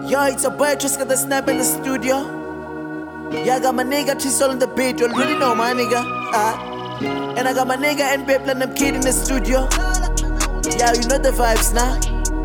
Yo, it's a boy, just got the snap in the studio. Yeah, I got my nigga Chisel on the beat, you already know my nigga. And I got my nigga and Babe and them kid in the studio. Yeah, you know the vibes now.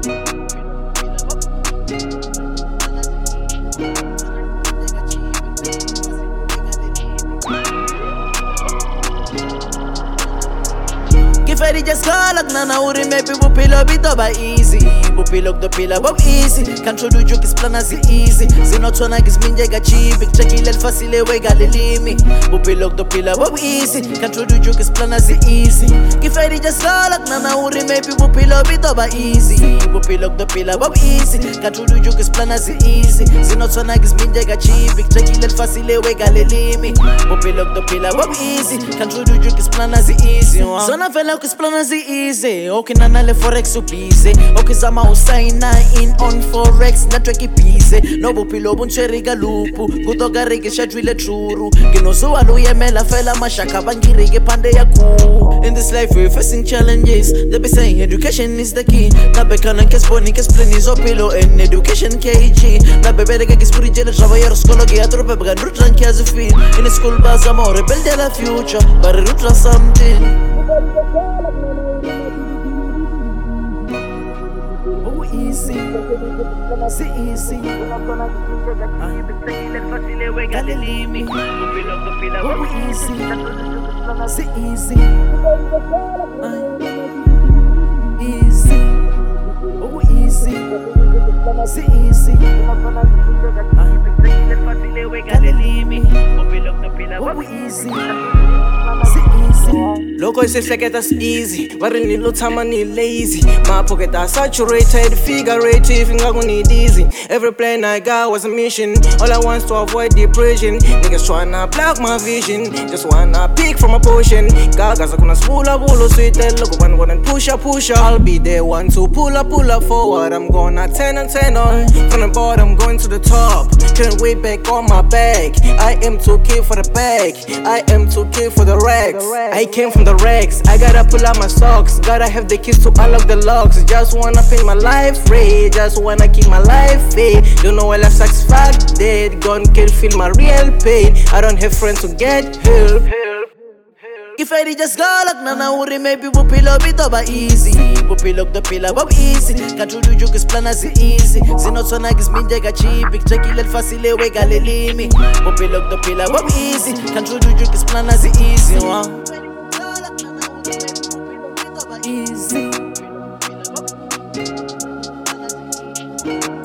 If I just call like Nana Uri, maybe we'll pill up it over easy. We'll pill up the pillar up easy. Control the joke is plan as easy. Zinotona is minjega cheap. Check it and facile way galilimi. We'll pill up the pillar up easy. Control the joke is plan as easy. If I just call like Nana Uri, maybe we'll pill up it over easy. We'll pill up the pillar up easy. Control the joke is plan as easy. Zinotona is minjega cheap. Check it and facile way galilimi. We'll pill up the pillar up easy. Control the joke is plan as easy. Zona fella Plana easy, okay nana le forex busy. Okay zama usaina in on forex network busy. No bupilo buncheri galupu, kutoka rege schedule truru. Kinoso aluyemela fela mashaka bangirige pande yaku. In this life we're facing challenges. They be saying education is the key. Na bekana kesboni kespleni zopilo and education KG. Na beberega kespuri jele travayor skologi atrope bagan rutran kiazufi. In a school bus amore build the future, but rutra something. Oh easy, c'est easy. Galilimi. Oh easy, c'est easy. Easy. Oh easy, c'est easy. Galilimi. Oh easy. Loco is like that's easy, but in little time I need lazy. My pocket are saturated, figurative, and I gon' need easy. Every plan I got was a mission. All I want is to avoid depression. Niggas tryna block my vision, just wanna pick from a potion. Gagas are gonna spool up, all sweet, look one and push up. I'll be there one to pull up forward. I'm gonna 10 and 10 on. From the bottom, going to the top. Can't wait back on my back. I am too kid for the bag. I am too kid for the racks. I came from the racks. I gotta pull out my socks. Gotta have the keys to unlock the locks. Just wanna pay my life rate. Just wanna keep my life fit. Don't know why life sucks, fuck dead. Gone can't feel my real pain. I don't have friends to get help. If I just go like Nana Uri, maybe we'll pill up it over easy. We'll pill up the pillar up easy. Control the joke is plan as easy. Zinotona is minjega cheap. Check it and facile way galilimi. We'll pill up the pillar up easy. Control the joke is plan as easy. Easy.